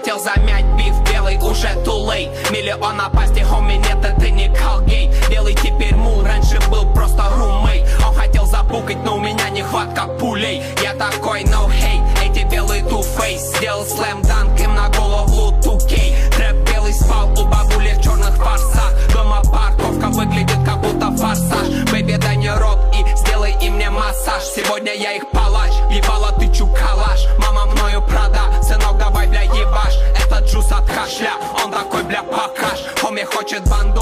хотел замять биф, белый уже too late. Миллион напасти, хоми, нет, это не Колгейт. Белый теперь мул, раньше был просто румейт. Он хотел забукать, но у меня нехватка пулей. Я такой no hate, эти белые two-face. Сделал слэм-данк им на голову 2K. Трэп белый спал у бабули в черных фарсах. Дома парковка выглядит как будто форсаж. Бэйби, дай мне рот и сделай им мне массаж. Сегодня я их палач, ебала тычу калаш. Мама мною прада, сынок давай бля ебаш. Это джус от кашля, он такой бля покаж. Хоми хочет бан